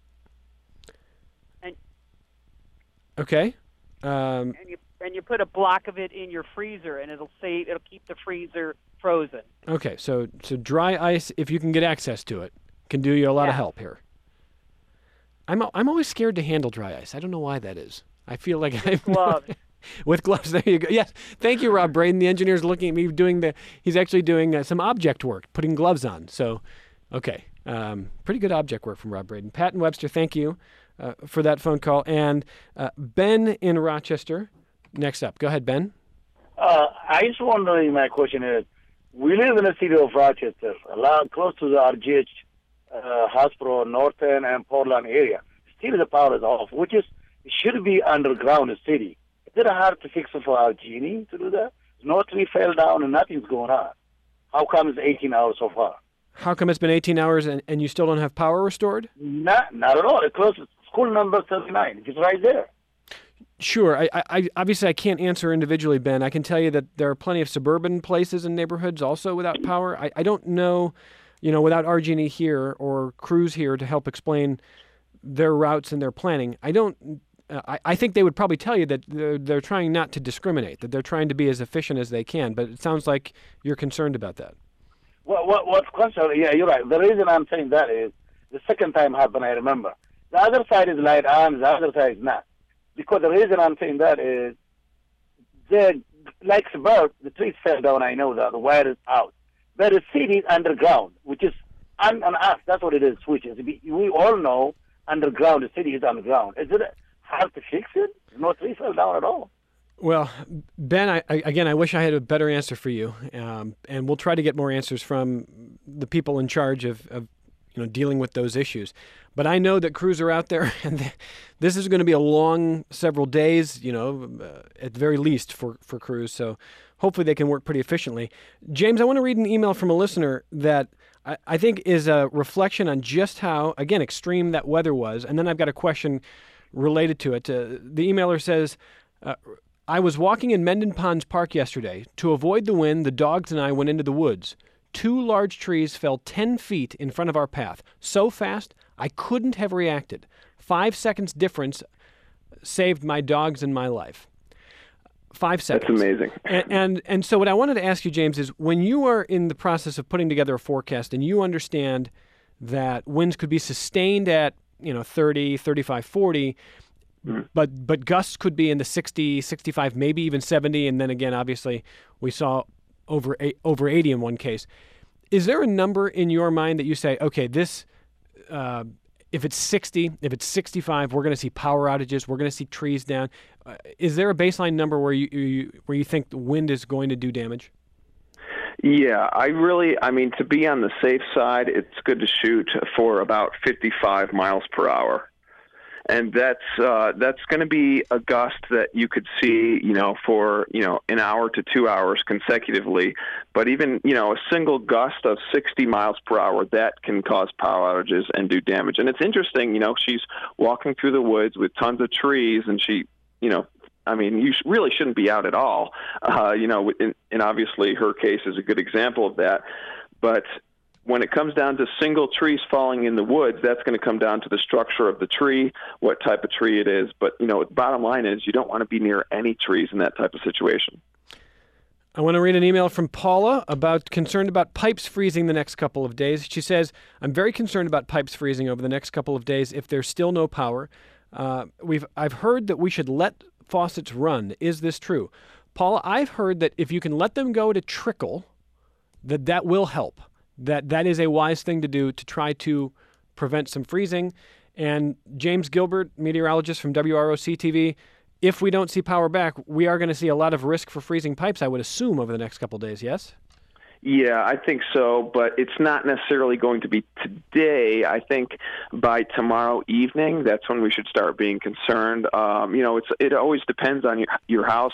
And
okay. Um,
and you and you put a block of it in your freezer, and it'll save. It'll keep the freezer frozen.
Okay, so so dry ice, if you can get access to it, can do you a lot
yeah.
of help here. I'm I'm always scared to handle dry ice. I don't know why that is. I feel like I'm
gloves.
With gloves, there you go. Yes, thank you, Rob Braden. The engineer's looking at me doing the. He's actually doing uh, some object work, putting gloves on. So, okay, um, pretty good object work from Rob Braden. Pat and Webster, thank you uh, for that phone call. And uh, Ben in Rochester, next up. Go ahead, Ben.
Uh, I just wondering. My question is: we live in the city of Rochester, a lot close to the R G H uh, hospital, Northern and Portland area. Still, the power is off, which is it should be underground city. Is it hard to fix it for R G and E to do that? North Tree fell down and nothing's going on. How come it's eighteen hours so far?
How come it's been eighteen hours and, and you still don't have power restored?
Not, not at all. It's close to school number thirty-nine. It's right there.
Sure. I, I obviously I can't answer individually, Ben. I can tell you that there are plenty of suburban places and neighborhoods also without power. I, I don't know, you know, without R G and E here or crews here to help explain their routes and their planning. I don't. Uh, I, I think they would probably tell you that they're, they're trying not to discriminate, that they're trying to be as efficient as they can. But it sounds like you're concerned about that.
Well, what, what's concerned? Yeah, you're right. The reason I'm saying that is the second time happened. I remember the other side is light on, the other side is not. Because the reason I'm saying that is, the like suburb, the trees fell down. I know that the wire is out, but the city is underground, which is on, on us. That's what it is. Which is we, we all know underground. The city is underground. Is it hard to fix it? No trees fell down at all.
Well, Ben, I, I, again, I wish I had a better answer for you, um, and we'll try to get more answers from the people in charge of, of you know, dealing with those issues. But I know that crews are out there, and this is going to be a long several days, you know, uh, at the very least for, for crews. So hopefully they can work pretty efficiently. James, I want to read an email from a listener that I, I think is a reflection on just how, again, extreme that weather was. And then I've got a question related to it. Uh, the emailer says, uh, I was walking in Mendon Ponds Park yesterday. To avoid the wind, the dogs and I went into the woods. Two large trees fell ten feet in front of our path. So fast, I couldn't have reacted. Five seconds difference saved my dogs and my life. Five seconds.
That's amazing.
And, and and so what I wanted to ask you, James, is when you are in the process of putting together a forecast and you understand that winds could be sustained at, you know, thirty, thirty-five, forty, mm-hmm. but but gusts could be in the sixty, sixty-five, maybe even seventy, and then again, obviously, we saw over over eighty in one case. Is there a number in your mind that you say, okay, this, uh, if it's sixty, if it's sixty-five, we're going to see power outages, we're going to see trees down. Uh, is there a baseline number where you, you where you think the wind is going to do damage?
Yeah, I really, I mean, to be on the safe side, it's good to shoot for about fifty-five miles per hour. And that's uh, that's going to be a gust that you could see, you know, for, you know, an hour to two hours consecutively. But even, you know, a single gust of sixty miles per hour, that can cause power outages and do damage. And it's interesting, you know, she's walking through the woods with tons of trees, and she, you know, I mean, you really shouldn't be out at all. Uh, you know, and, and obviously her case is a good example of that. But when it comes down to single trees falling in the woods, that's going to come down to the structure of the tree, what type of tree it is. But, you know, the bottom line is you don't want to be near any trees in that type of situation.
I want to read an email from Paula about concerned about pipes freezing the next couple of days. She says, I'm very concerned about pipes freezing over the next couple of days if there's still no power. Uh, we've I've heard that we should let faucets run. Is this true? Paula, I've heard that if you can let them go to trickle, that that will help. That that is a wise thing to do to try to prevent some freezing. And James Gilbert, meteorologist from W R O C T V, if we don't see power back, we are going to see a lot of risk for freezing pipes, I would assume, over the next couple of days, yes?
Yeah, I think so, but it's not necessarily going to be today. I think by tomorrow evening, that's when we should start being concerned. Um, you know, it's it always depends on your your house.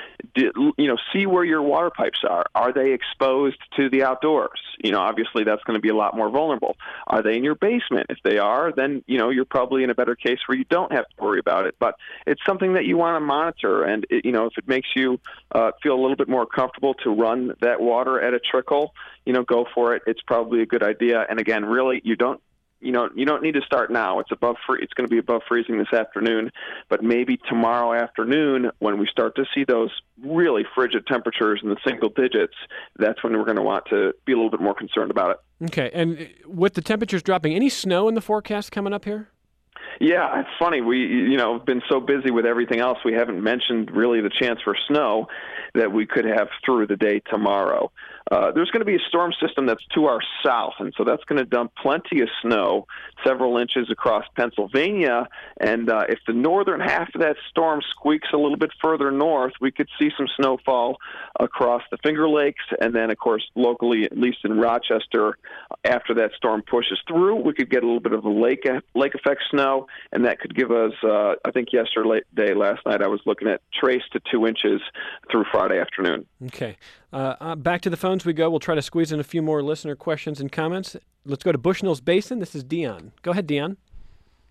Do, you know, see where your water pipes are. Are they exposed to the outdoors? You know, obviously that's going to be a lot more vulnerable. Are they in your basement? If they are, then, you know, you're probably in a better case where you don't have to worry about it. But it's something that you want to monitor. And, it, you know, if it makes you uh, feel a little bit more comfortable to run that water at a trickle, you know, go for it. It's probably a good idea. And again, really, you don't, you know, you don't need to start now. It's above free. It's going to be above freezing this afternoon, but maybe tomorrow afternoon when we start to see those really frigid temperatures in the single digits, that's when we're going to want to be a little bit more concerned about it.
Okay. And with the temperatures dropping, any snow in the forecast coming up here?
Yeah, it's funny. We, you know, been so busy with everything else, we haven't mentioned really the chance for snow that we could have through the day tomorrow. Uh, there's going to be a storm system that's to our south, and so that's going to dump plenty of snow, several inches across Pennsylvania. And uh, if the northern half of that storm squeaks a little bit further north, we could see some snowfall across the Finger Lakes. And then, of course, locally, at least in Rochester, after that storm pushes through, we could get a little bit of a lake lake effect snow, and that could give us, uh, I think yesterday, last night, I was looking at trace to two inches through Friday afternoon.
Okay. Uh, uh, back to the phones we go. We'll try to squeeze in a few more listener questions and comments. Let's go to Bushnell's Basin. This is Dion. Go ahead, Dion.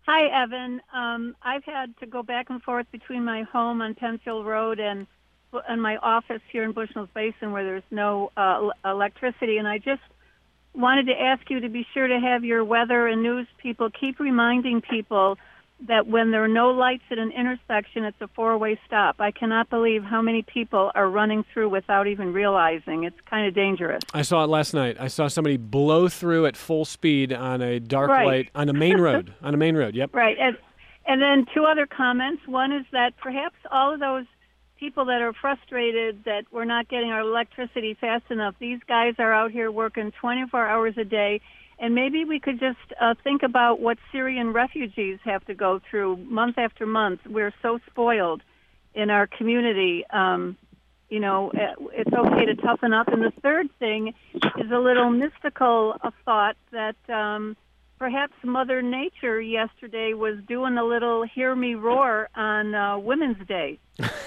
Hi, Evan. Um, I've had to go back and forth between my home on Penfield Road and and my office here in Bushnell's Basin where there's no uh, electricity, and I just wanted to ask you to be sure to have your weather and news people keep reminding people that when there are no lights at an intersection, it's a four-way stop. I cannot believe how many people are running through without even realizing. It's kind of dangerous.
I saw it last night. I saw somebody blow through at full speed on a dark
Right.
light on a main road. on a main road, yep.
Right. And, and then two other comments. One is that perhaps all of those people that are frustrated that we're not getting our electricity fast enough, these guys are out here working twenty-four hours a day. And maybe we could just uh, think about what Syrian refugees have to go through month after month. We're so spoiled in our community. Um, you know, it's okay to toughen up. And the third thing is a little mystical a thought that um, perhaps Mother Nature yesterday was doing a little hear me roar on uh, Women's Day.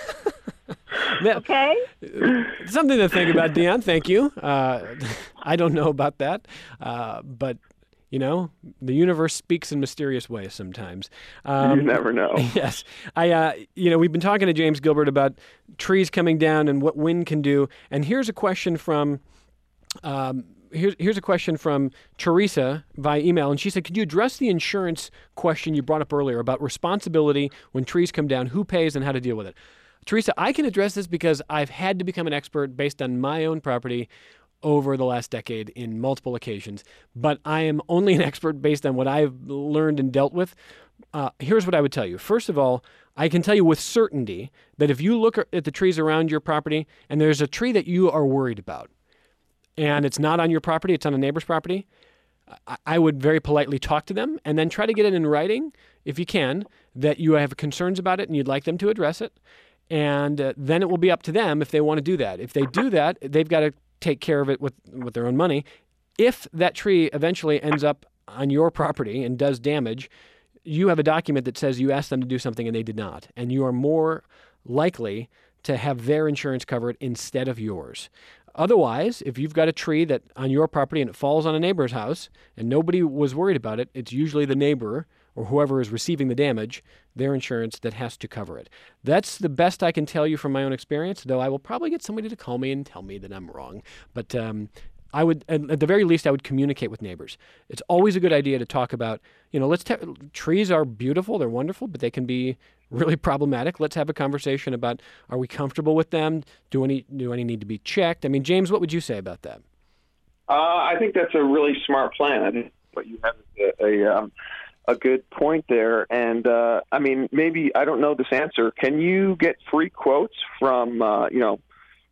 Okay?
Something to think about, Dion. Thank you. Uh, I don't know about that, uh, but, you know, the universe speaks in mysterious ways sometimes. Um,
you never know.
Yes. I, uh, you know, we've been talking to James Gilbert about trees coming down and what wind can do. And here's a question from... Um, Here's, here's a question from Teresa via email, and she said, could you address the insurance question you brought up earlier about responsibility when trees come down, who pays and how to deal with it? Teresa, I can address this because I've had to become an expert based on my own property over the last decade in multiple occasions, but I am only an expert based on what I've learned and dealt with. Uh, here's what I would tell you. First of all, I can tell you with certainty that if you look at the trees around your property and there's a tree that you are worried about, and it's not on your property, it's on a neighbor's property, I would very politely talk to them and then try to get it in writing, if you can, that you have concerns about it and you'd like them to address it. And uh, then it will be up to them if they want to do that. If they do that, they've got to take care of it with, with their own money. If that tree eventually ends up on your property and does damage, you have a document that says you asked them to do something and they did not. And you are more likely to have their insurance cover it instead of yours. Otherwise, if you've got a tree that on your property and it falls on a neighbor's house and nobody was worried about it, it's usually the neighbor or whoever is receiving the damage, their insurance that has to cover it. That's the best I can tell you from my own experience, though I will probably get somebody to call me and tell me that I'm wrong. But um, I would, at the very least, I would communicate with neighbors. It's always a good idea to talk about, you know, let's te- trees are beautiful, they're wonderful, but they can be really problematic. Let's have a conversation about, are we comfortable with them? Do any do any need to be checked? I mean, James, what would you say about that?
Uh, I think that's a really smart plan. I think what you have is a, a, um, a good point there. And, uh, I mean, maybe, I don't know this answer. Can you get free quotes from, uh, you know,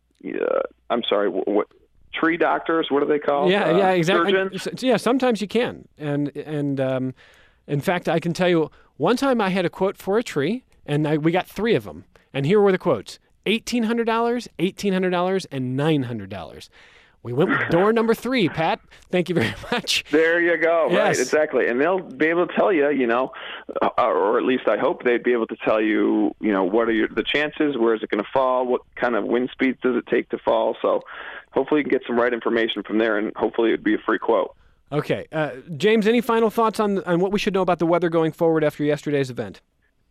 uh, I'm sorry, what, what tree doctors? What are they called?
Yeah,
uh,
yeah, exactly.
Surgeons?
Yeah, sometimes you can. And, and um, in fact, I can tell you, one time I had a quote for a tree, and I, we got three of them. And here were the quotes: eighteen hundred dollars, eighteen hundred dollars, and nine hundred dollars. We went with door number three, Pat. Thank you very much.
There you go.
Yes.
Right, exactly. And they'll be able to tell you, you know, uh, or at least I hope they'd be able to tell you, you know, what are your, the chances, where is it going to fall, what kind of wind speeds does it take to fall. So hopefully you can get some right information from there, and hopefully it would be a free quote.
Okay. Uh, James, any final thoughts on on what we should know about the weather going forward after yesterday's event?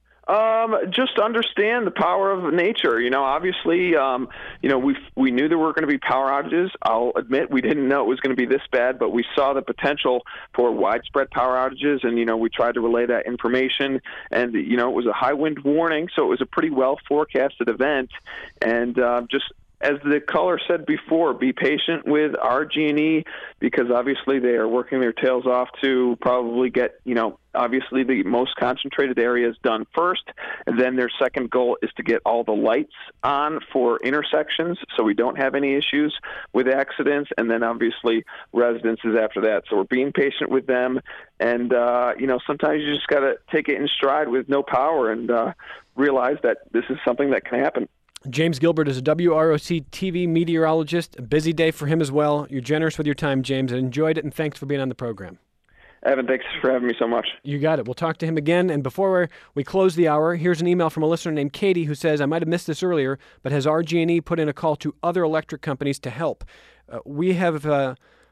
Um, just understand the power of nature. You know, obviously, um, you know, we we knew there were going to be power outages. I'll admit we didn't know it was going to be this bad, but we saw the potential for widespread power outages, and, you know, we tried to relay that information. And, you know, it was a high wind warning, so it was a pretty well forecasted event. And uh, just as the caller said before, be patient with R G and E, because obviously they are working their tails off to probably get, you know, obviously the most concentrated areas done first, and then their second goal is to get all the lights on for intersections so we don't have any issues with accidents, and then obviously residences after that. So we're being patient with them, and, uh, you know, sometimes you just got to take it in stride with no power and uh, realize that this is something that can happen.
James Gilbert is a W R O C T V meteorologist. A busy day for him as well. You're generous with your time, James. I enjoyed it, and thanks for being on the program.
Evan, thanks for having me so much.
You got it. We'll talk to him again. And before we close the hour, here's an email from a listener named Katie who says, I might have missed this earlier, but has R G and E put in a call to other electric companies to help? Uh, we have uh,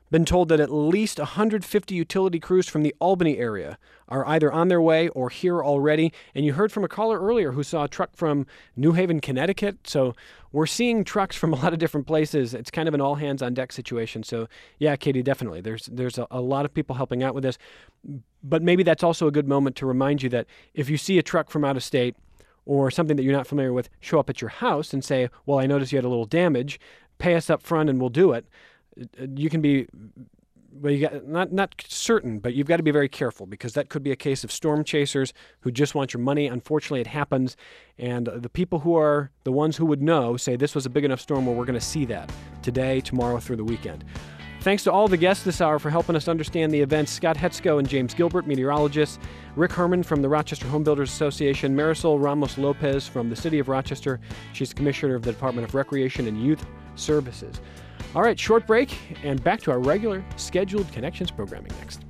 Been told that at least one hundred fifty utility crews from the Albany area are either on their way or here already. And you heard from a caller earlier who saw a truck from New Haven, Connecticut. So we're seeing trucks from a lot of different places. It's kind of an all-hands-on-deck situation. So, yeah, Katie, definitely. There's there's a, a lot of people helping out with this. But maybe that's also a good moment to remind you that if you see a truck from out of state or something that you're not familiar with show up at your house and say, well, I noticed you had a little damage, pay us up front and we'll do it. You can be, well, you got, not not certain, but you've got to be very careful because that could be a case of storm chasers who just want your money. Unfortunately, it happens, and the people who are the ones who would know say this was a big enough storm where we're going to see that today, tomorrow, through the weekend. Thanks to all the guests this hour for helping us understand the events. Scott Hetzko and James Gilbert, meteorologists. Rick Herman from the Rochester Home Builders Association. Marisol Ramos-Lopez from the City of Rochester. She's the Commissioner of the Department of Recreation and Youth Services. All right, short break, and back to our regular scheduled Connections programming next.